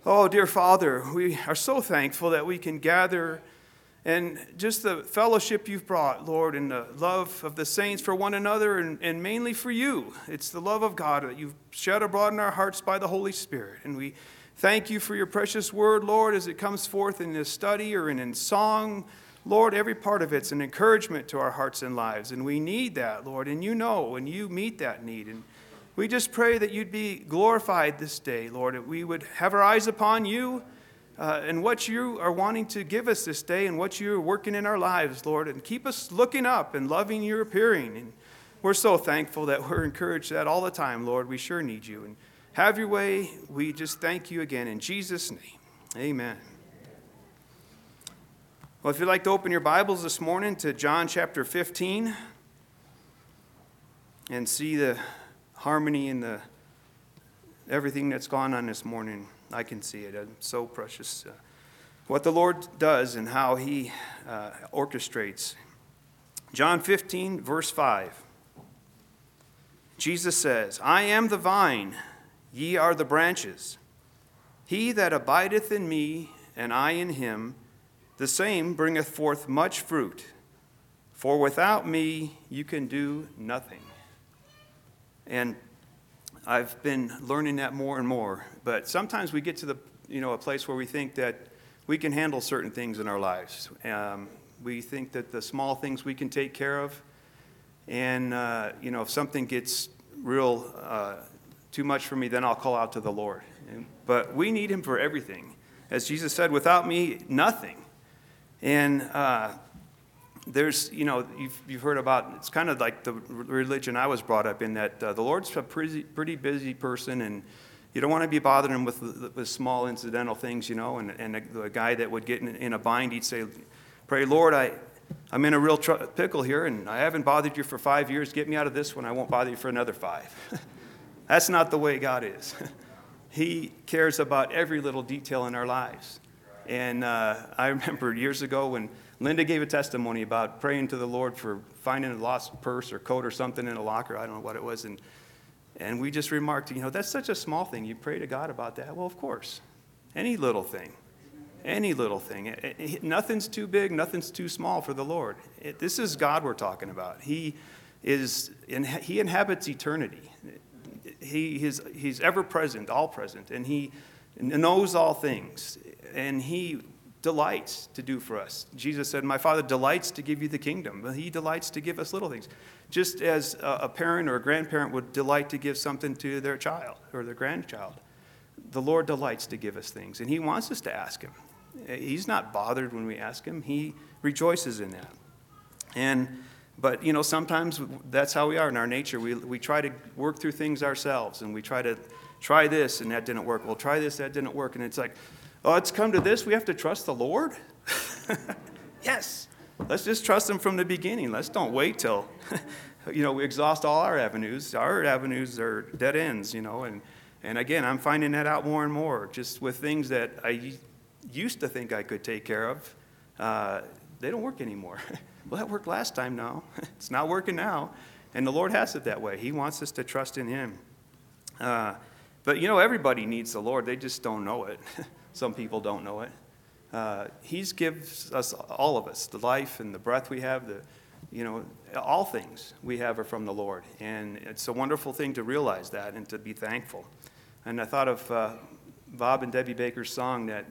Oh, dear Father, we are so thankful that we can gather and just the fellowship you've brought, Lord, and the love of the saints for one another and mainly for you. It's the love of God that you've shed abroad in our hearts by the Holy Spirit. And we thank you for your precious word, Lord, as it comes forth in this study or in song. Lord, every part of it's an encouragement to our hearts and lives. And we need that, Lord, and you know, and you meet that need. And we just pray that you'd be glorified this day, Lord, that we would have our eyes upon you and what you are wanting to give us this day and what you're working in our lives, Lord, and keep us looking up and loving your appearing. And we're so thankful that we're encouraged that all the time, Lord. We sure need you. And have your way. We just thank you again in Jesus' name. Amen. Well, if you'd like to open your Bibles this morning to John chapter 15 and see the harmony in the everything that's gone on this morning, I can see it. It's so precious what the Lord does and how he orchestrates. John 15, verse 5. Jesus says, I am the vine, ye are the branches. He that abideth in me, and I in him, the same bringeth forth much fruit. For without me you can do nothing. And I've been learning that more and more. But sometimes we get to a place where we think that we can handle certain things in our lives. We think that the small things we can take care of. And, if something gets real too much for me, then I'll call out to the Lord. But we need him for everything. As Jesus said, without me, nothing. And there's, you've heard about, it's kind of like the religion I was brought up in, that the Lord's a pretty busy person, and you don't want to be bothering him with small incidental things, and the guy that would get in a bind, he'd say, pray, Lord, I'm in a real pickle here, and I haven't bothered you for 5 years. Get me out of this one. I won't bother you for another 5. That's not the way God is. He cares about every little detail in our lives. And I remember years ago when Linda gave a testimony about praying to the Lord for finding a lost purse or coat or something in a locker. I don't know what it was. And we just remarked, that's such a small thing. You pray to God about that? Well, of course. Any little thing. Any little thing. Nothing's too big, nothing's too small for the Lord. This is God we're talking about. He inhabits eternity. He's ever present, all present, and he knows all things, and he delights to do for us. Jesus said, my Father delights to give you the kingdom. He delights to give us little things. Just as a parent or a grandparent would delight to give something to their child or their grandchild, the Lord delights to give us things, and he wants us to ask him. He's not bothered when we ask him. He rejoices in that. But sometimes that's how we are in our nature. We try to work through things ourselves, and we try to try this, and that didn't work. Well, try this, that didn't work. And it's like, oh, it's come to this. We have to trust the Lord? Yes. Let's just trust him from the beginning. Let's don't wait till, we exhaust all our avenues. Our avenues are dead ends, And again, I'm finding that out more and more, just with things that I used to think I could take care of. They don't work anymore. Well, that worked last time now. It's not working now. And the Lord has it that way. He wants us to trust in him. But, everybody needs the Lord. They just don't know it. Some people don't know it. He gives us, all of us, the life and the breath we have, all things we have are from the Lord. And it's a wonderful thing to realize that and to be thankful. And I thought of Bob and Debbie Baker's song that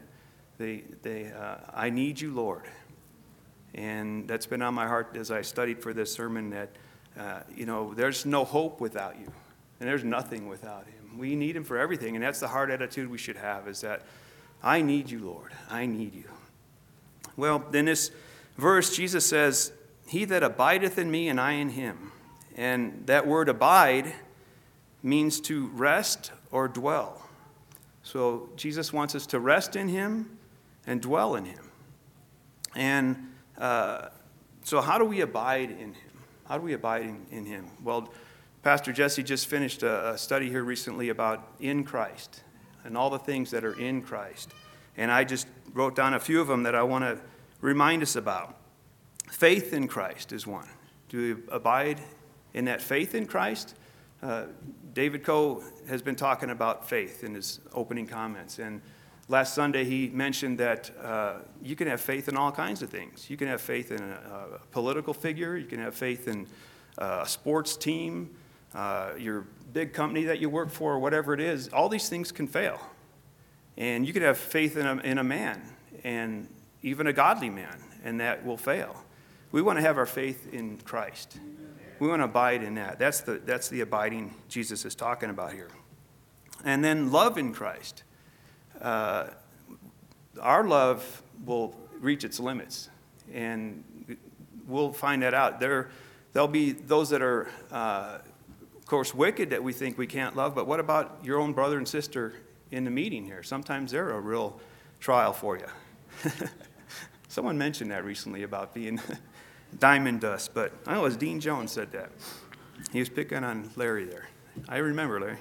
I need you, Lord. And that's been on my heart as I studied for this sermon, that, there's no hope without you. And there's nothing without him. We need him for everything. And that's the heart attitude we should have, is that I need you, Lord. I need you. Well, in this verse, Jesus says, he that abideth in me and I in him. And that word abide means to rest or dwell. So Jesus wants us to rest in him and dwell in him. And so how do we abide in him? How do we abide in him? Well, Pastor Jesse just finished a study here recently about in Christ and all the things that are in Christ. And I just wrote down a few of them that I want to remind us about. Faith in Christ is one. Do we abide in that faith in Christ? David Coe has been talking about faith in his opening comments. And last Sunday he mentioned that you can have faith in all kinds of things. You can have faith in a political figure. You can have faith in a sports team, your big company that you work for, or whatever it is. All these things can fail. And you can have faith in a man, and even a godly man, and that will fail. We want to have our faith in Christ. We want to abide in that. That's the abiding Jesus is talking about here. And then love in Christ. Our love will reach its limits, and we'll find that out. There'll be those that are, of course, wicked that we think we can't love, but what about your own brother and sister in the meeting here? Sometimes they're a real trial for you. Someone mentioned that recently about being diamond dust, but I know it was Dean Jones said that. He was picking on Larry there. I remember, Larry.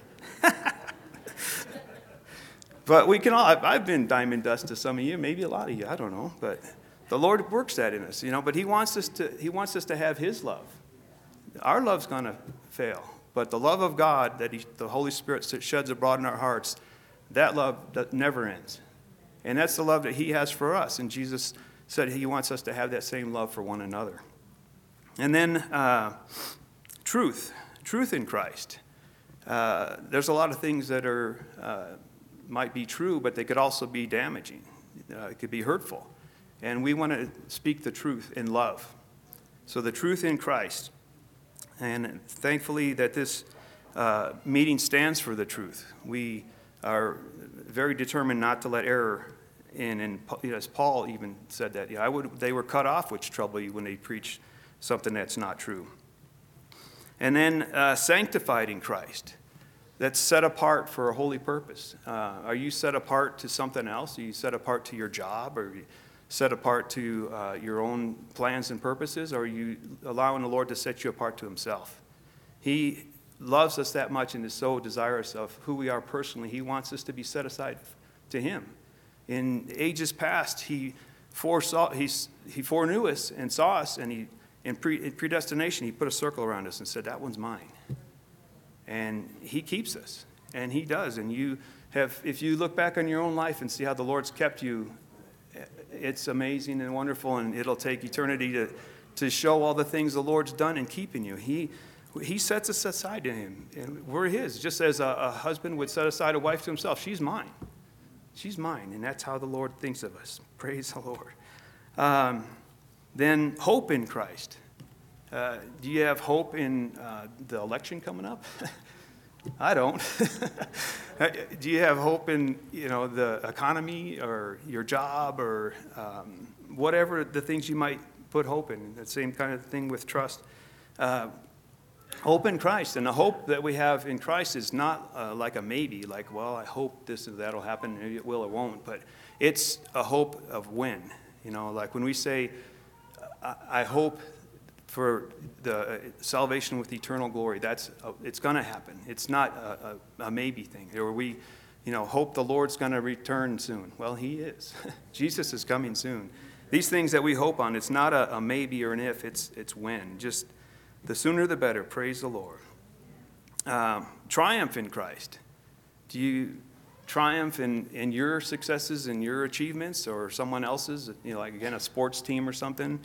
But we can all, I've been diamond dust to some of you, maybe a lot of you, I don't know, but the Lord works that in us, but he wants us to have his love. Our love's going to fail, but the love of God that the Holy Spirit sheds abroad in our hearts, that love that never ends. And that's the love that he has for us, and Jesus said he wants us to have that same love for one another. And then truth in Christ. There's a lot of things that might be true, but they could also be damaging. It could be hurtful. And we want to speak the truth in love. So the truth in Christ. And thankfully that this meeting stands for the truth. We are very determined not to let error in. And as Paul even said that, they were cut off, which trouble you when they preach something that's not true. And then sanctified in Christ. That's set apart for a holy purpose. Are you set apart to something else? Are you set apart to your job? Or are you set apart to your own plans and purposes? Or are you allowing the Lord to set you apart to himself? He loves us that much and is so desirous of who we are personally. He wants us to be set aside to him. In ages past, he foreknew us and saw us, and in predestination, he put a circle around us and said, that one's mine. And he keeps us, and he does. And if you look back on your own life and see how the Lord's kept you, it's amazing and wonderful, and it'll take eternity to show all the things the Lord's done in keeping you. He sets us aside to him, and we're his. Just as a husband would set aside a wife to himself, she's mine. She's mine, and that's how the Lord thinks of us. Praise the Lord. Then hope in Christ. Do you have hope in the election coming up? I don't. Do you have hope in the economy or your job or whatever the things you might put hope in? The same kind of thing with trust. Hope in Christ, and the hope that we have in Christ is not like a maybe, like, well, I hope this or that will happen, maybe it will or won't, but it's a hope of when. Like when we say, I hope for the salvation with eternal glory, it's going to happen. It's not a maybe thing. Or we, hope the Lord's going to return soon. Well, he is. Jesus is coming soon. These things that we hope on, it's not a maybe or an if, it's when. Just the sooner the better. Praise the Lord. Triumph in Christ. Do you triumph in your successes and your achievements or someone else's, like again a sports team or something?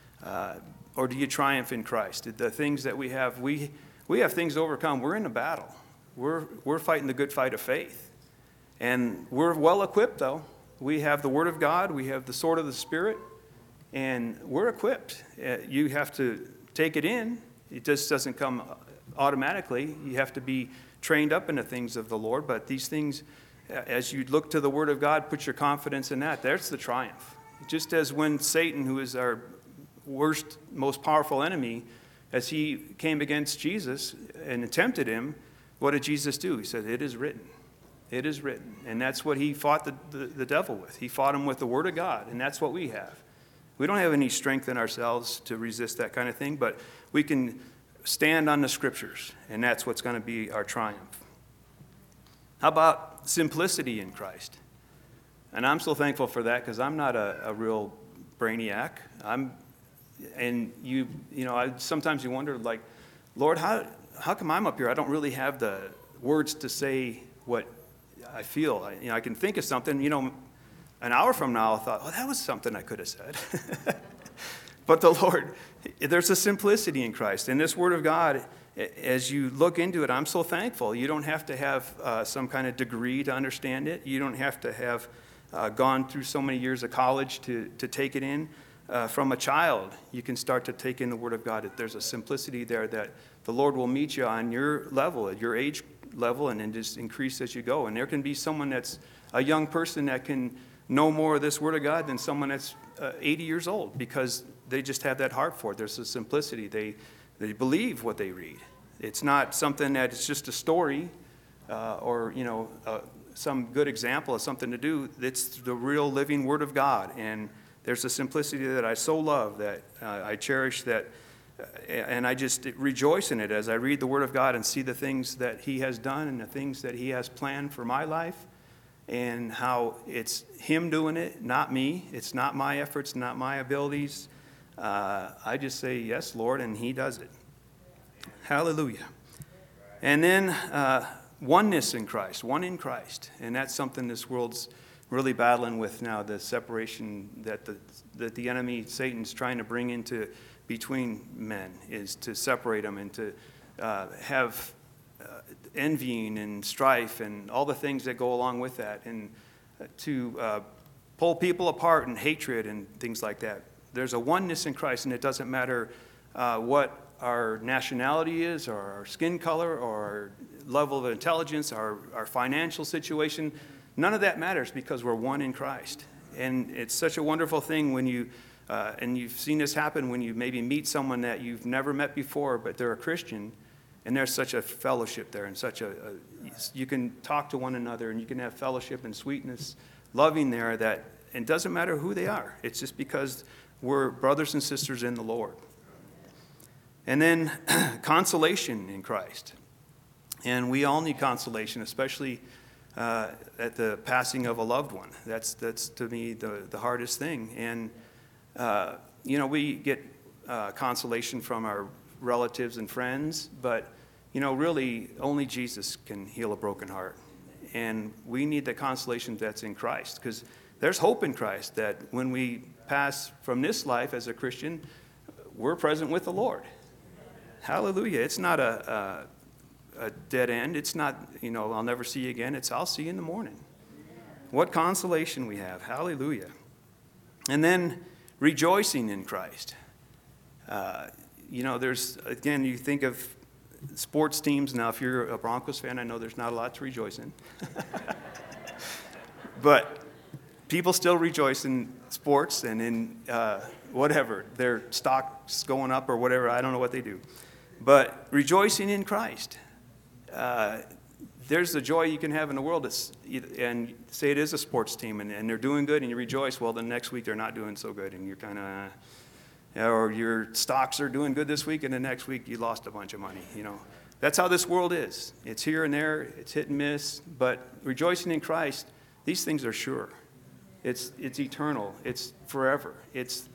Or do you triumph in Christ? The things that we have things to overcome. We're in a battle. We're fighting the good fight of faith. And we're well equipped, though. We have the Word of God. We have the sword of the Spirit. And we're equipped. You have to take it in. It just doesn't come automatically. You have to be trained up in the things of the Lord. But these things, as you look to the Word of God, put your confidence in that. There's the triumph. Just as when Satan, who is our worst, most powerful enemy, as he came against Jesus and tempted him, what did Jesus do? He said, it is written. It is written. And that's what he fought the devil with. He fought him with the Word of God, and that's what we have. We don't have any strength in ourselves to resist that kind of thing, but we can stand on the Scriptures, and that's what's going to be our triumph. How about simplicity in Christ? And I'm so thankful for that because I'm not a real brainiac. Sometimes you wonder, like, Lord, how come I'm up here? I don't really have the words to say what I feel. I can think of something, an hour from now, I thought, oh, that was something I could have said. But the Lord, there's a simplicity in Christ. And this Word of God, as you look into it, I'm so thankful. You don't have to have some kind of degree to understand it. You don't have to have gone through so many years of college to take it in. From a child, you can start to take in the Word of God. There's a simplicity there that the Lord will meet you on your level, at your age level, and then just increase as you go. And there can be someone that's a young person that can know more of this Word of God than someone that's 80 years old, because they just have that heart for it. There's a simplicity. They believe what they read. It's not something that it's just a story or some good example of something to do. It's the real living Word of God. And there's a simplicity that I so love, that I cherish, that, and I just rejoice in it as I read the Word of God and see the things that He has done and the things that He has planned for my life, and how it's Him doing it, not me. It's not my efforts, not my abilities. I just say, yes, Lord, and He does it. Hallelujah. And then oneness in Christ, one in Christ. And that's something this world's really battling with now, the separation that the enemy, Satan's trying to bring into between men, is to separate them and to have envying and strife and all the things that go along with that, and to pull people apart and hatred and things like that. There's a oneness in Christ, and it doesn't matter what our nationality is, or our skin color, or our level of intelligence, our financial situation. None of that matters, because we're one in Christ. And it's such a wonderful thing when you, and you've seen this happen when you maybe meet someone that you've never met before, but they're a Christian, and there's such a fellowship there, and you can talk to one another, and you can have fellowship and sweetness, loving there, that it doesn't matter who they are. It's just because we're brothers and sisters in the Lord. And then consolation in Christ. And we all need consolation, especially at the passing of a loved one. That's to me the hardest thing. And we get consolation from our relatives and friends, but really only Jesus can heal a broken heart. And we need the consolation that's in Christ, because there's hope in Christ that when we pass from this life as a Christian, we're present with the Lord. Hallelujah. It's not a dead end. It's not, I'll never see you again. It's I'll see you in the morning. What consolation we have. Hallelujah. And then rejoicing in Christ. There's, again, you think of sports teams. Now, if you're a Broncos fan, I know there's not a lot to rejoice in. But people still rejoice in sports and in whatever. Their stock's going up or whatever. I don't know what they do. But rejoicing in Christ. There's the joy you can have in the world, and say it is a sports team, and they're doing good, and you rejoice. Well, the next week they're not doing so good, and you're kind of, or your stocks are doing good this week, and the next week you lost a bunch of money. That's how this world is. It's here and there, it's hit and miss. But rejoicing in Christ, these things are sure. It's eternal. It's forever. It's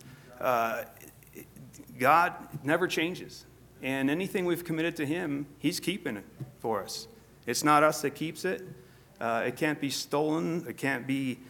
God never changes. And anything we've committed to Him, He's keeping it for us. It's not us that keeps it. It can't be stolen. It can't be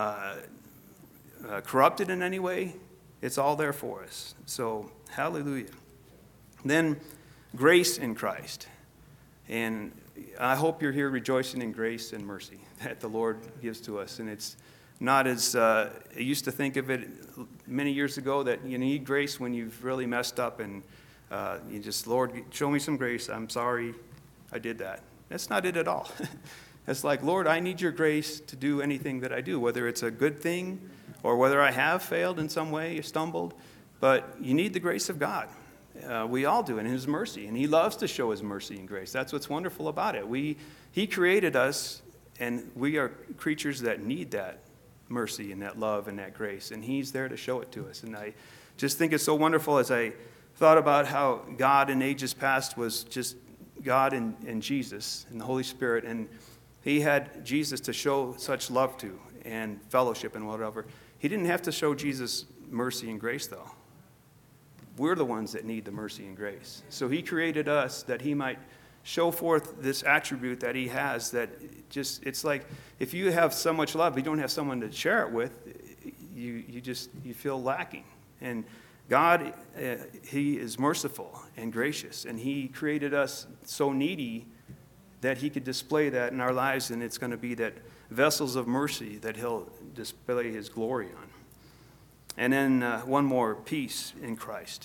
corrupted in any way. It's all there for us. So, hallelujah. Then, grace in Christ. And I hope you're here rejoicing in grace and mercy that the Lord gives to us. And it's not as I used to think of it many years ago, that you need grace when you've really messed up and you just, Lord, show me some grace. I'm sorry I did that. That's not it at all. It's like, Lord, I need your grace to do anything that I do, whether it's a good thing or whether I have failed in some way, stumbled. But you need the grace of God. We all do, in His mercy. And He loves to show His mercy and grace. That's what's wonderful about it. He created us, and we are creatures that need that mercy and that love and that grace. And He's there to show it to us. And I just think it's so wonderful as I thought about how God in ages past was just God and Jesus and the Holy Spirit, and He had Jesus to show such love to and fellowship and whatever. He didn't have to show Jesus mercy and grace, though. We're the ones that need the mercy and grace. So He created us that He might show forth this attribute that he has that just, it's like if you have so much love, you don't have someone to share it with, you feel lacking. And God, he is merciful and gracious, and he created us so needy that he could display that in our lives, and it's going to be that vessels of mercy that he'll display his glory on. And then one more, peace in Christ.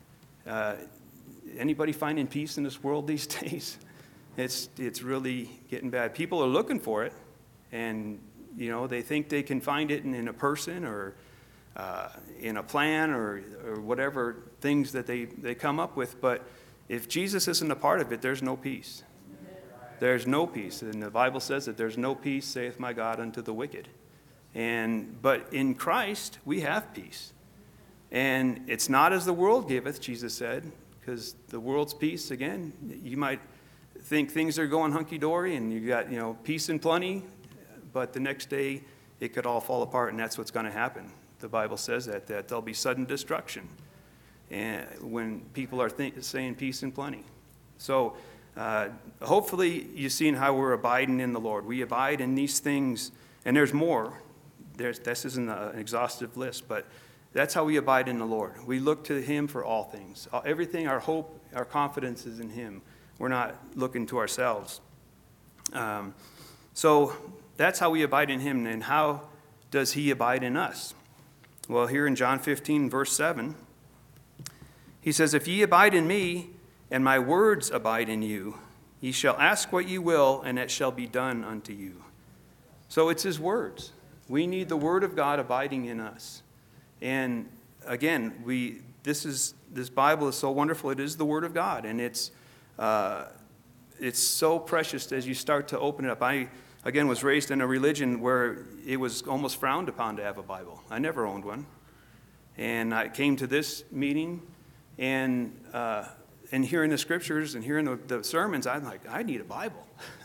Anybody finding peace in this world these days? It's really getting bad. People are looking for it, and they think they can find it in a person or in a plan or whatever things that they come up with. But if Jesus isn't a part of it, there's no peace. There's no peace. And the Bible says that there's no peace, saith my God, unto the wicked. But in Christ, we have peace. And it's not as the world giveth, Jesus said, because the world's peace, again, you might think things are going hunky-dory and you got, peace and plenty, but the next day it could all fall apart, and that's what's going to happen. The Bible says that there'll be sudden destruction and when people are saying peace and plenty. So hopefully you've seen how we're abiding in the Lord. We abide in these things, and there's more. This isn't an exhaustive list, but that's how we abide in the Lord. We look to him for all things. Everything, our hope, our confidence is in him. We're not looking to ourselves. So that's how we abide in him. And how does he abide in us? Well, here in John 15, verse 7, he says, if ye abide in me, and my words abide in you, ye shall ask what ye will, and it shall be done unto you. So it's his words. We need the word of God abiding in us. And again, this Bible is so wonderful. It is the word of God, and it's so precious as you start to open it up. I, again, was raised in a religion where it was almost frowned upon to have a Bible. I never owned one. And I came to this meeting, and hearing the scriptures and hearing the sermons, I'm like, I need a Bible.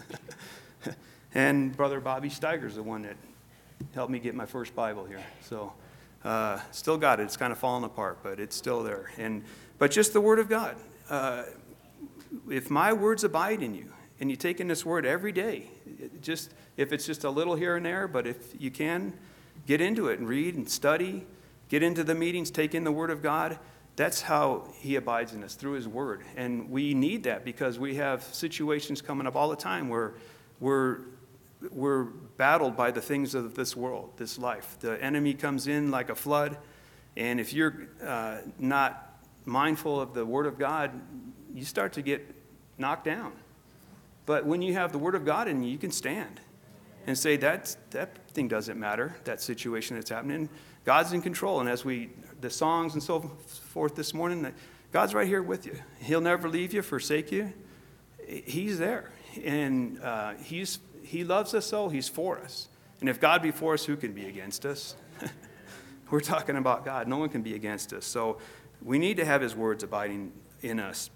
And Brother Bobby Steiger's the one that helped me get my first Bible here. So still got it. It's kind of fallen apart, but it's still there. But just the word of God. If my words abide in you, and you take in this word every day, if it's just a little here and there, but if you can, get into it and read and study, get into the meetings, take in the word of God. That's how he abides in us, through his word. And we need that because we have situations coming up all the time where we're battled by the things of this world, this life. The enemy comes in like a flood, and if you're not mindful of the word of God, you start to get knocked down. But when you have the word of God in you, you can stand and say that thing doesn't matter, that situation that's happening. God's in control, and as the songs and so forth this morning, God's right here with you. He'll never leave you, forsake you. He's there, and he loves us so. He's for us. And if God be for us, who can be against us? We're talking about God. No one can be against us. So we need to have his words abiding in us.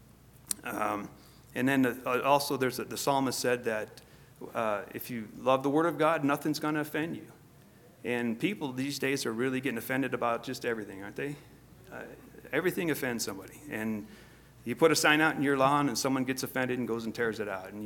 And then also the psalmist said that if you love the word of God, nothing's going to offend you. And people these days are really getting offended about just everything, aren't they? Everything offends somebody. And you put a sign out in your lawn and someone gets offended and goes and tears it out. And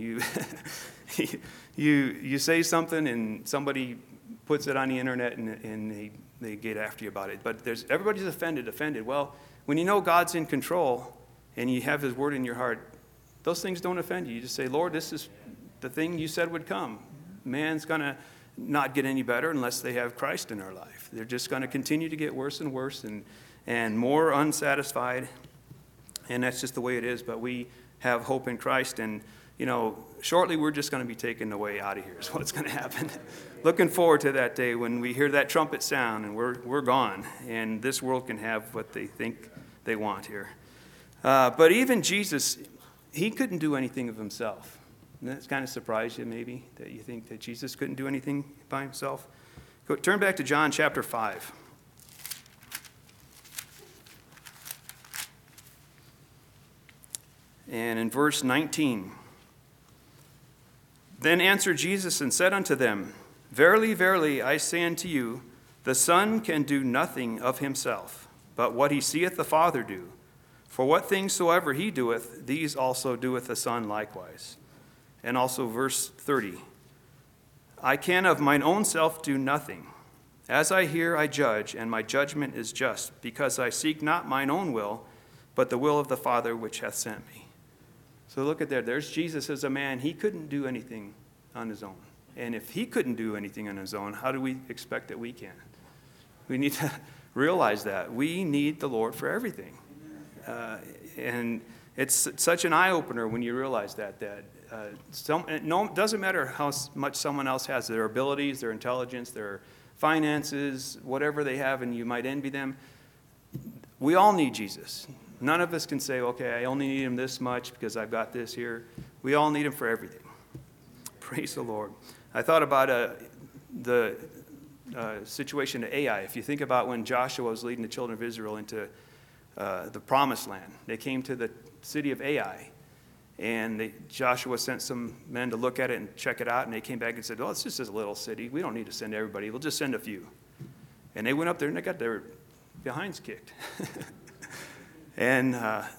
you say something and somebody puts it on the internet and they get after you about it. But everybody's offended. Well, when you know God's in control and you have his word in your heart, those things don't offend you. You just say, Lord, this is the thing you said would come. Man's going to not get any better unless they have Christ in their life. They're just going to continue to get worse and worse and more unsatisfied. And that's just the way it is. But we have hope in Christ. And, shortly we're just going to be taken away out of here is what's going to happen. Looking forward to that day when we hear that trumpet sound and we're gone. And this world can have what they think they want here. But even Jesus, he couldn't do anything of himself. And that's kind of surprised you maybe, that you think that Jesus couldn't do anything by himself. Turn back to John chapter 5. And in verse 19, then answered Jesus and said unto them, verily, verily, I say unto you, the Son can do nothing of himself, but what he seeth the Father do. For what things soever he doeth, these also doeth the Son likewise. And also verse 30. I can of mine own self do nothing. As I hear, I judge, and my judgment is just, because I seek not mine own will, but the will of the Father which hath sent me. So look at there. There's Jesus as a man. He couldn't do anything on his own. And if he couldn't do anything on his own, how do we expect that we can? We need to realize that. We need the Lord for everything. And it's such an eye-opener when you realize that it doesn't matter how much someone else has, their abilities, their intelligence, their finances, whatever they have, and you might envy them. We all need Jesus. None of us can say, okay, I only need him this much because I've got this here. We all need him for everything. Praise the Lord. I thought about the situation of Ai. If you think about when Joshua was leading the children of Israel into the promised land, they came to the city of Ai, and Joshua sent some men to look at it and check it out, and they came back and said, well, it's just a little city. We don't need to send everybody. We'll just send a few. And they went up there, and they got their behinds kicked. And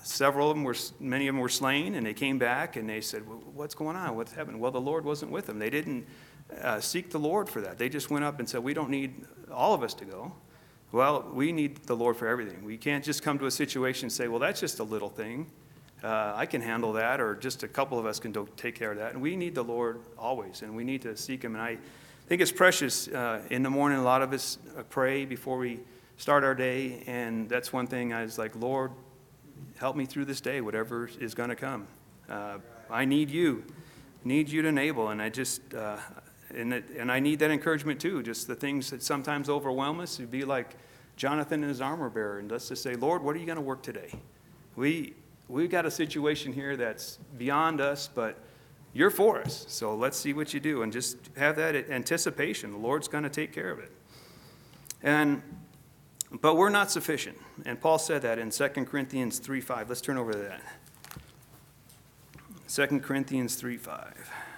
many of them were slain, and they came back, and they said, well, what's going on? What's happened? Well, the Lord wasn't with them. They didn't seek the Lord for that. They just went up and said, we don't need all of us to go. Well, we need the Lord for everything. We can't just come to a situation and say, well, that's just a little thing. I can handle that, or just a couple of us can take care of that. And we need the Lord always, and we need to seek him. And I think it's precious. In the morning, a lot of us pray before we start our day, and that's one thing I was like, Lord, help me through this day, whatever is going to come. I need you to enable, and I just... And I need that encouragement too, just the things that sometimes overwhelm us. It'd be like Jonathan and his armor bearer, and let's just say, Lord, what are you going to work today? We've got a situation here that's beyond us, but you're for us. So let's see what you do, and just have that anticipation. The Lord's going to take care of it. But we're not sufficient, and Paul said that in 2 Corinthians 3:5. Let's turn over to that. 2 Corinthians 3:5.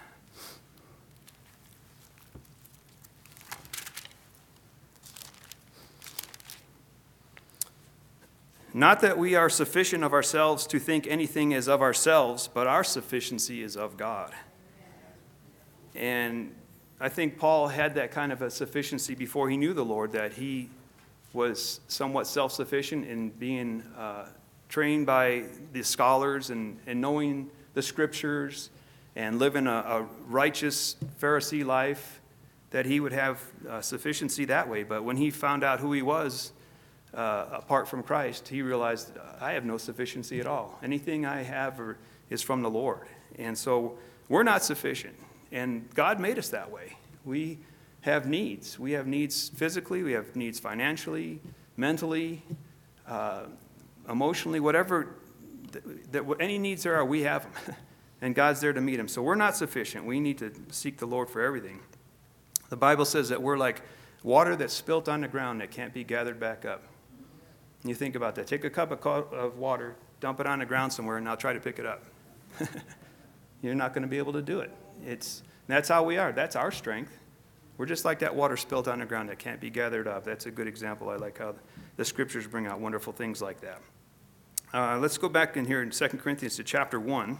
Not that we are sufficient of ourselves to think anything is of ourselves, but our sufficiency is of God. And I think Paul had that kind of a sufficiency before he knew the Lord, that he was somewhat self-sufficient in being trained by the scholars and knowing the scriptures and living a righteous Pharisee life, that he would have sufficiency that way. But when he found out who he was, apart from Christ, he realized, I have no sufficiency at all. Anything I have is from the Lord. And so we're not sufficient. And God made us that way. We have needs. We have needs physically. We have needs financially, mentally, emotionally, whatever. Any needs there are, we have them. And God's there to meet them. So we're not sufficient. We need to seek the Lord for everything. The Bible says that we're like water that's spilt on the ground that can't be gathered back up. And you think about that. Take a cup of water, dump it on the ground somewhere, and now try to pick it up. You're not going to be able to do it. That's how we are. That's our strength. We're just like that water spilt on the ground that can't be gathered up. That's a good example. I like how the scriptures bring out wonderful things like that. Let's go back in here in 2 Corinthians to chapter 1.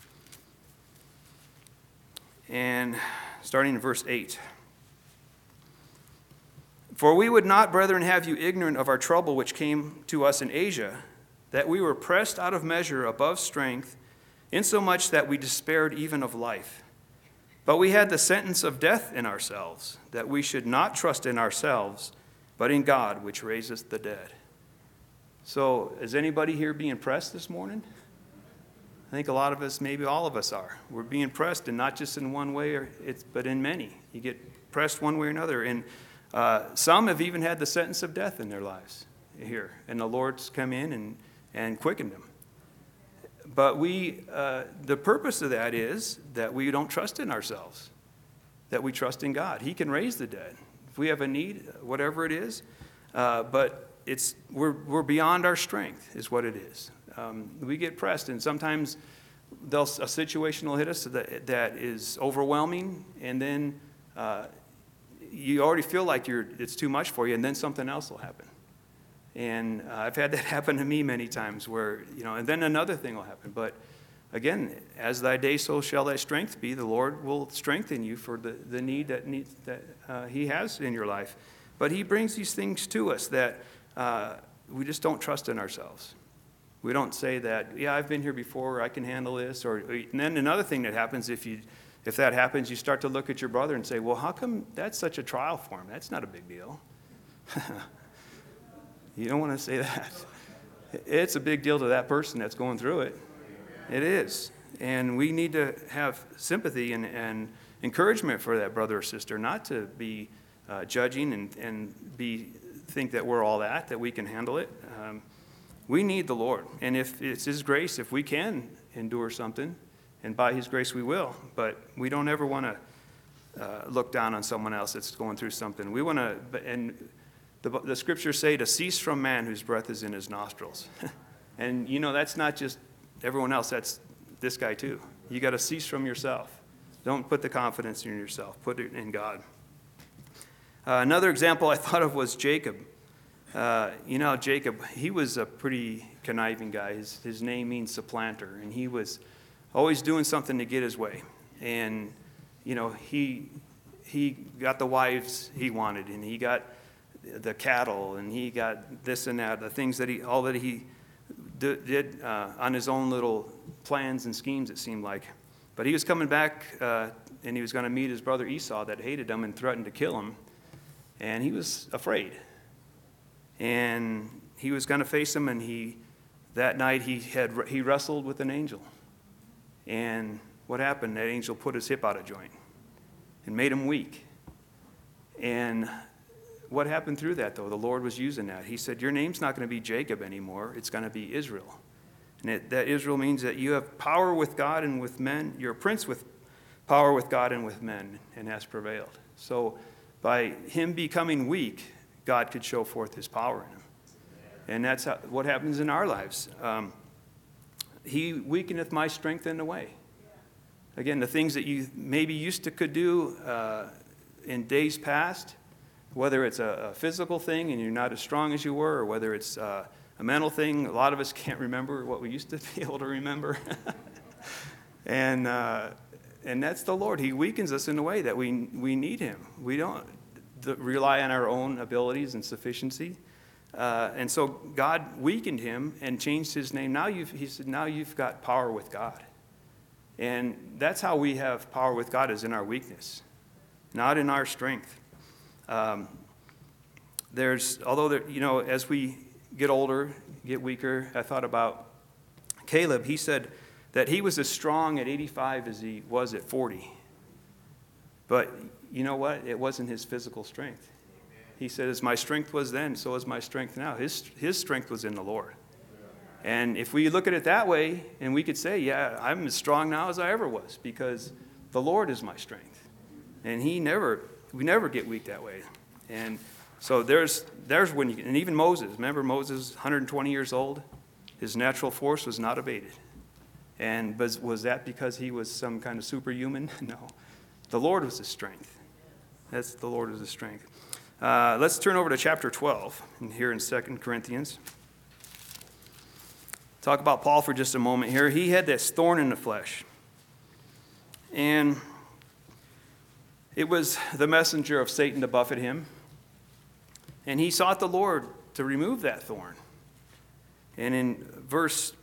And starting in verse 8. For we would not, brethren, have you ignorant of our trouble which came to us in Asia, that we were pressed out of measure above strength, insomuch that we despaired even of life. But we had the sentence of death in ourselves, that we should not trust in ourselves, but in God, which raiseth the dead. So, is anybody here being pressed this morning? I think a lot of us, maybe all of us are. We're being pressed, and not just in one way, but in many. You get pressed one way or another. And some have even had the sentence of death in their lives here, and the Lord's come in and quickened them. But the purpose of that is that we don't trust in ourselves, that we trust in God. He can raise the dead. If we have a need, whatever it is, but we're beyond our strength is what it is. We get pressed, and sometimes a situation will hit us that is overwhelming, and then you already feel like it's too much for you, and then something else will happen. And I've had that happen to me many times where, and then another thing will happen. But again, as thy day, so shall thy strength be. The Lord will strengthen you for the need that he has in your life. But he brings these things to us that we just don't trust in ourselves. We don't say that, yeah, I've been here before, I can handle this. And then another thing that happens, if that happens, you start to look at your brother and say, well, how come that's such a trial for him? That's not a big deal. You don't want to say that. It's a big deal to that person that's going through it. It is. And we need to have sympathy and encouragement for that brother or sister, not to be judging and think that we're all that we can handle it. We need the Lord. And if it's His grace, if we can endure something, and by His grace we will. But we don't ever want to look down on someone else that's going through something. We want to, and the scriptures say to cease from man whose breath is in his nostrils. And that's not just everyone else, that's this guy too. You got to cease from yourself. Don't put the confidence in yourself. Put it in God. Another example I thought of was Jacob. Jacob, he was a pretty conniving guy. His name means supplanter, and he was always doing something to get his way. And, he got the wives he wanted, and he got the cattle, and he got this and that, the things that he did on his own little plans and schemes, it seemed like. But he was coming back, and he was going to meet his brother Esau that hated him and threatened to kill him. And he was afraid. And he was going to face him, and that night he wrestled with an angel. And what happened? That angel put his hip out of joint and made him weak. And what happened through that, though? The Lord was using that. He said, your name's not going to be Jacob anymore. It's going to be Israel. And that Israel means that you have power with God and with men. You're a prince with power with God and with men, and has prevailed. So by him becoming weak, God could show forth his power in him. And that's what happens in our lives. He weakeneth my strength in a way. Again, the things that you maybe used to could do in days past, whether it's a physical thing and you're not as strong as you were, or whether it's a mental thing. A lot of us can't remember what we used to be able to remember. And that's the Lord. He weakens us in a way that we need him. We don't rely on our own abilities and sufficiency. And so God weakened him and changed his name. He said, now you've got power with God. And that's how we have power with God, is in our weakness, not in our strength. As we get older, get weaker, I thought about Caleb. He said that he was as strong at 85 as he was at 40. But you know what? It wasn't his physical strength. He said, as my strength was then, so is my strength now. His strength was in the Lord. And if we look at it that way, and we could say, yeah, I'm as strong now as I ever was, because the Lord is my strength. And we never get weak that way. And so there's when and even Moses, remember Moses, 120 years old, his natural force was not abated. And was that because he was some kind of superhuman? No. The Lord was his strength. The Lord was his strength. Let's turn over to chapter 12, and here in 2 Corinthians. Talk about Paul for just a moment here. He had this thorn in the flesh. And it was the messenger of Satan to buffet him. And he sought the Lord to remove that thorn. And in verse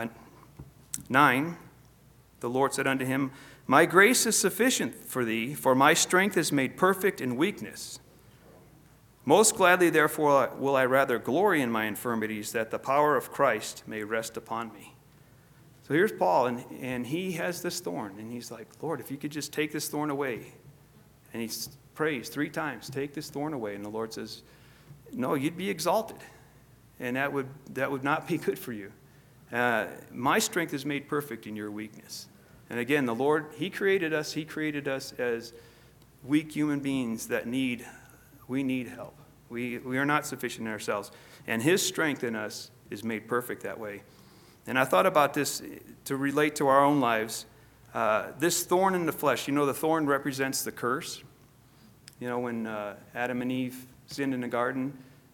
9, the Lord said unto him, my grace is sufficient for thee, for my strength is made perfect in weakness. Most gladly, therefore, will I rather glory in my infirmities, that the power of Christ may rest upon me. So here's Paul, and he has this thorn, and he's like, Lord, if you could just take this thorn away. And he prays 3 times, take this thorn away. And the Lord says, no, you'd be exalted, and that would not be good for you. My strength is made perfect in your weakness. And again, the Lord, he created us as weak human beings that we need help. We are not sufficient in ourselves. And his strength in us is made perfect that way. And I thought about this to relate to our own lives. This thorn in the flesh, the thorn represents the curse. When Adam and Eve sinned in the garden,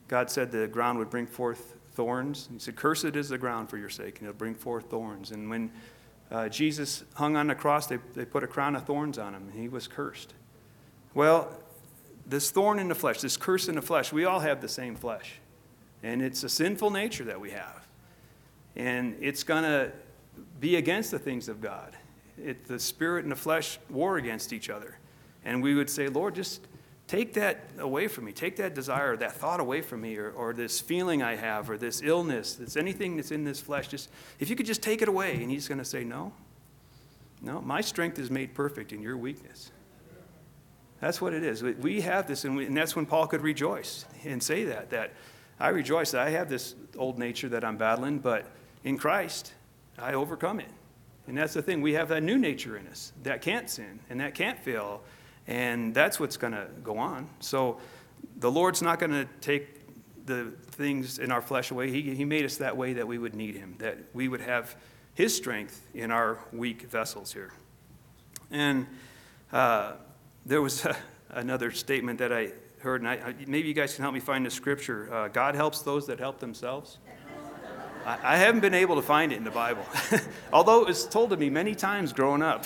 God said the ground would bring forth thorns. He said, cursed is the ground for your sake, and it'll bring forth thorns. And when Jesus hung on the cross, they put a crown of thorns on him, and he was cursed. Well, this thorn in the flesh, this curse in the flesh, we all have the same flesh. And it's a sinful nature that we have. And it's going to be against the things of God. The spirit and the flesh war against each other. And we would say, Lord, just take that away from me. Take that desire, that thought away from me, or this feeling I have, or this illness, that's anything that's in this flesh. Just if you could just take it away. And he's going to say, no, my strength is made perfect in your weakness. That's what it is. We have this, and that's when Paul could rejoice and say that I rejoice that I have this old nature that I'm battling, but in Christ, I overcome it. And that's the thing. We have that new nature in us that can't sin and that can't fail. And that's what's going to go on. So the Lord's not going to take the things in our flesh away. He made us that way that we would need him, that we would have his strength in our weak vessels here. And there was another statement that I heard, and maybe you guys can help me find the scripture. God helps those that help themselves. I haven't been able to find it in the Bible, although it was told to me many times growing up.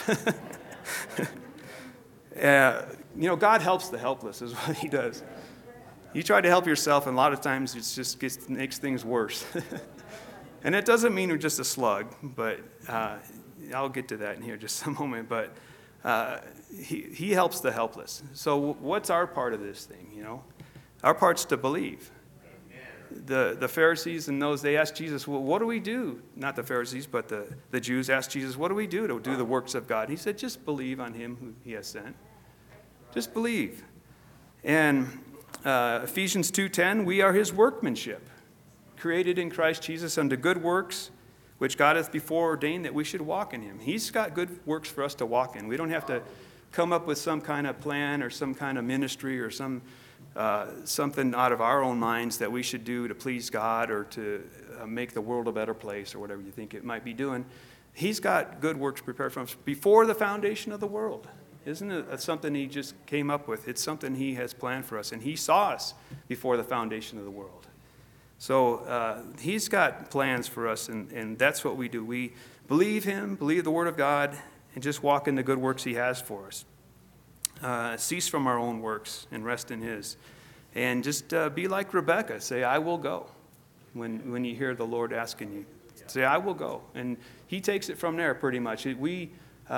God helps the helpless is what he does. You try to help yourself, and a lot of times it just makes things worse. And it doesn't mean you're just a slug, but I'll get to that in here just a moment. But he helps the helpless. So what's our part of this thing, Our part's to believe. The Pharisees and those, they asked Jesus, well, what do we do? Not the Pharisees, but the Jews asked Jesus, what do we do to do the works of God? He said, just believe on him who he has sent. Just believe. And Ephesians 2:10, we are his workmanship, created in Christ Jesus unto good works, which God hath before ordained that we should walk in him. He's got good works for us to walk in. We don't have to come up with some kind of plan or some kind of ministry or something out of our own minds that we should do to please God or to make the world a better place or whatever you think it might be doing. He's got good works prepared for us before the foundation of the world. Isn't it something he just came up with? It's something he has planned for us, and he saw us before the foundation of the world. So he's got plans for us, and that's what we do. We believe him, believe the word of God, and just walk in the good works he has for us. Cease from our own works and rest in his. And just be like Rebecca. Say, I will go. When you hear the Lord asking you, say, I will go. And he takes it from there pretty much. We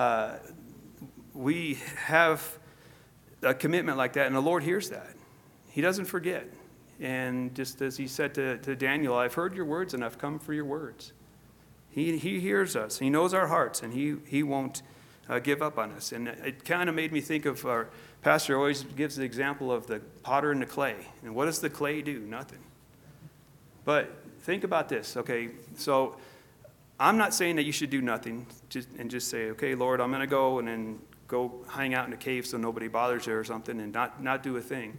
have a commitment like that, and the Lord hears that. He doesn't forget. And just as he said to Daniel, I've heard your words and I've come for your words. He hears us. He knows our hearts, and he won't give up on us. And it kind of made me think of our pastor always gives the example of the potter and the clay. And what does the clay do? Nothing. But think about this, okay? So I'm not saying that you should do nothing and just say, okay, Lord, I'm going to go and then go hang out in a cave so nobody bothers you or something and not do a thing.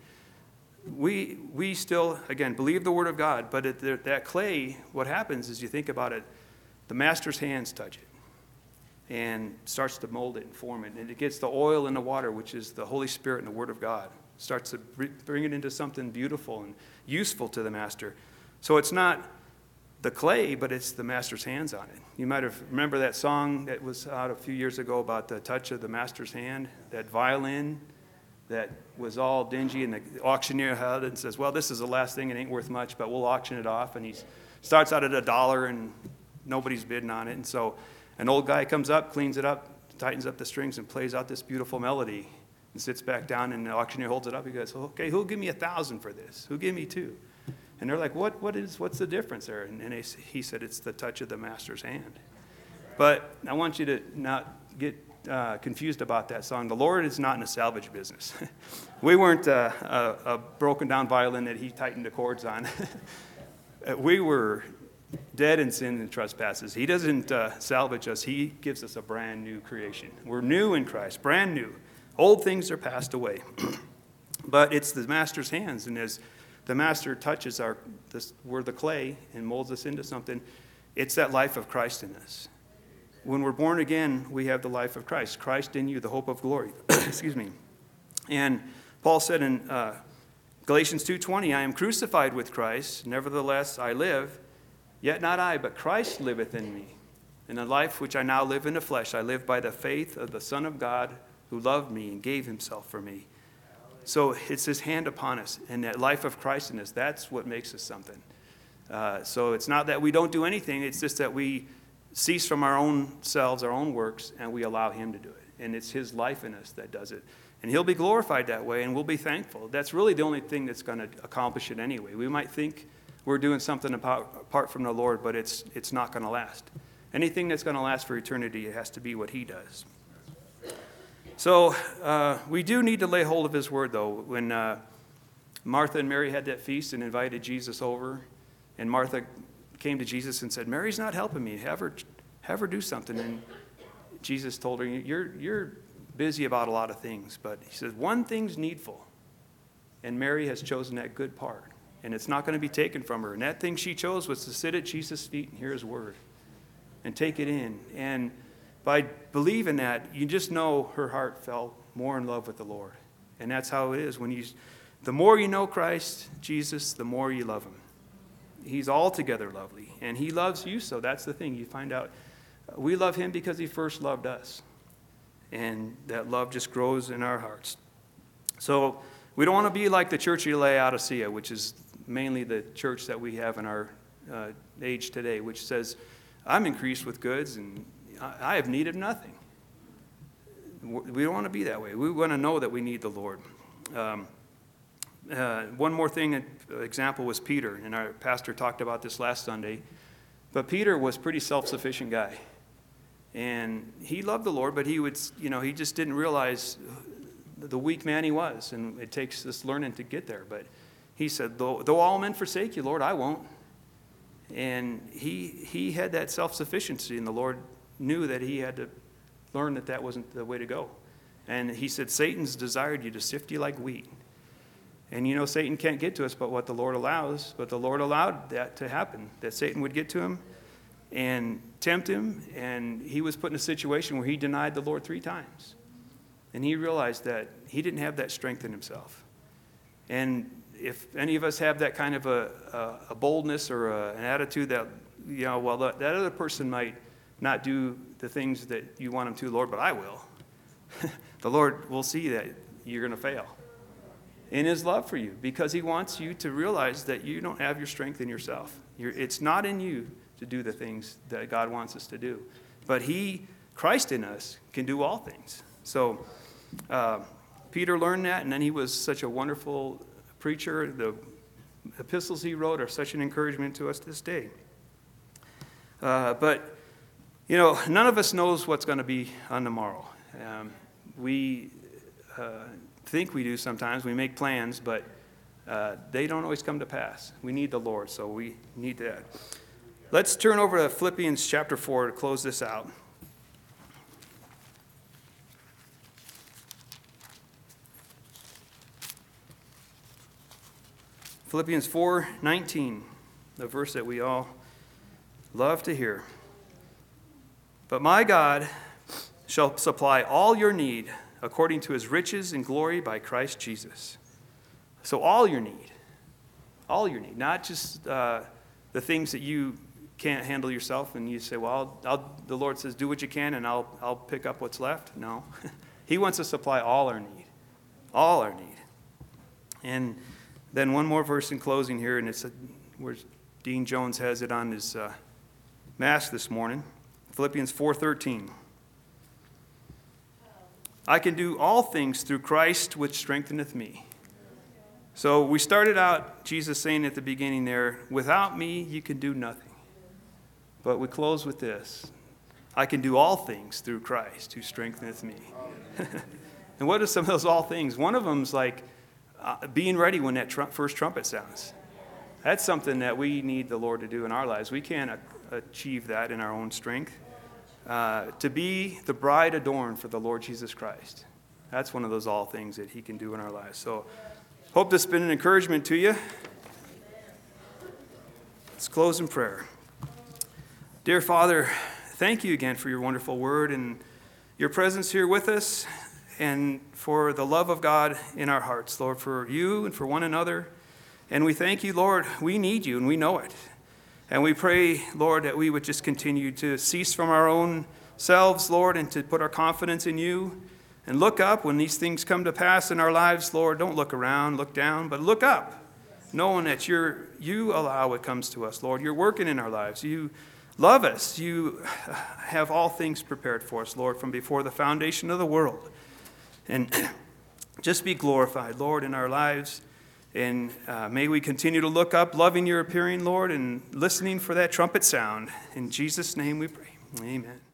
We still, again, believe the word of God, but that clay, what happens is you think about it, the master's hands touch it and starts to mold it and form it. And it gets the oil in the water, which is the Holy Spirit and the word of God. Starts to bring it into something beautiful and useful to the master. So it's not the clay, but it's the master's hands on it. You might have remember that song that was out a few years ago about the touch of the master's hand, that violin that was all dingy, and the auctioneer had it and says, well, this is the last thing, it ain't worth much, but we'll auction it off. And he starts out at $1 and nobody's bidding on it. And so an old guy comes up, cleans it up, tightens up the strings, and plays out this beautiful melody and sits back down, and the auctioneer holds it up. He goes, okay, who'll give me 1,000 for this? Who'll give me 2? And they're like, what's the difference there? And he said, it's the touch of the master's hand. But I want you to not get confused about that song. The Lord is not in a salvage business. We weren't a broken down violin that he tightened the chords on. We were dead in sin and trespasses. He doesn't salvage us. He gives us a brand new creation. We're new in Christ, brand new. Old things are passed away. But it's the master's hands, and as the master touches we're the clay and molds us into something, it's that life of Christ in us. When we're born again, we have the life of Christ. Christ in you, the hope of glory. Excuse me. And Paul said in Galatians 2:20, I am crucified with Christ, nevertheless I live, yet not I, but Christ liveth in me. In the life which I now live in the flesh, I live by the faith of the Son of God who loved me and gave himself for me. So it's his hand upon us, and that life of Christ in us, that's what makes us something. So it's not that we don't do anything, it's just that we cease from our own selves, our own works, and we allow him to do it. And it's his life in us that does it. And he'll be glorified that way, and we'll be thankful. That's really the only thing that's going to accomplish it anyway. We might think we're doing something apart from the Lord, but it's not going to last. Anything that's going to last for eternity, it has to be what he does. So we do need to lay hold of his word, though. When Martha and Mary had that feast and invited Jesus over, and Martha came to Jesus and said, Mary's not helping me. Have her do something. And Jesus told her, you're busy about a lot of things, but he says, one thing's needful, and Mary has chosen that good part, and it's not going to be taken from her. And that thing she chose was to sit at Jesus' feet and hear his word and take it in. And by believing that, you just know her heart fell more in love with the Lord. And that's how it is. The more you know Christ, Jesus, the more you love him. He's altogether lovely, and he loves you, so that's the thing. You find out we love him because he first loved us. And that love just grows in our hearts. So we don't want to be like the church of Laodicea, which is mainly the church that we have in our age today, which says, I'm increased with goods and I have need of nothing. We don't want to be that way. We want to know that we need the Lord. One more thing, example was Peter, and our pastor talked about this last Sunday. But Peter was a pretty self-sufficient guy. And he loved the Lord, but he just didn't realize the weak man he was. And it takes this learning to get there. But he said, though all men forsake you, Lord, I won't. And he had that self-sufficiency, and the Lord knew that he had to learn that wasn't the way to go. And he said, Satan's desired you to sift you like wheat. And Satan can't get to us but what the Lord allows. But the Lord allowed that to happen, that Satan would get to him and tempt him, and he was put in a situation where he denied the Lord 3 times. And he realized that he didn't have that strength in himself. And if any of us have that kind of a boldness or an attitude that, that other person might not do the things that you want him to, Lord, but I will. The Lord will see that you're going to fail in his love for you, because he wants you to realize that you don't have your strength in yourself. It's not in you to do the things that God wants us to do. But Christ in us, can do all things. So Peter learned that, and then he was such a wonderful preacher. The epistles he wrote are such an encouragement to us this day. But none of us knows what's going to be on tomorrow. We think we do sometimes. We make plans, but they don't always come to pass. We need the Lord, so we need that. Let's turn over to Philippians chapter 4 to close this out. Philippians 4:19, the verse that we all love to hear. But my God shall supply all your need according to his riches and glory by Christ Jesus. So all your need, not just the things that you can't handle yourself, and you say, well, the Lord says, do what you can, and I'll pick up what's left. No. He wants to supply all our need. And then one more verse in closing here, and it's where Dean Jones has it on his mass this morning. Philippians 4:13. I can do all things through Christ which strengtheneth me. So we started out, Jesus saying at the beginning there, without me you can do nothing. But we close with this. I can do all things through Christ who strengtheneth me. And what are some of those all things? One of them is like being ready when that first trumpet sounds. That's something that we need the Lord to do in our lives. We can't achieve that in our own strength. To be the bride adorned for the Lord Jesus Christ. That's one of those all things that he can do in our lives. So hope this has been an encouragement to you. Let's close in prayer. Dear Father, thank you again for your wonderful word and your presence here with us. and for the love of God in our hearts, Lord, for you and for one another. And we thank you, Lord. We need you, and we know it. And we pray, Lord, that we would just continue to cease from our own selves, Lord, and to put our confidence in you. And look up when these things come to pass in our lives, Lord. Don't look around, look down, but look up, knowing that you allow what comes to us, Lord. You're working in our lives. You love us. You have all things prepared for us, Lord, from before the foundation of the world. And just be glorified, Lord, in our lives. And may we continue to look up, loving your appearing, Lord, and listening for that trumpet sound. In Jesus' name we pray. Amen.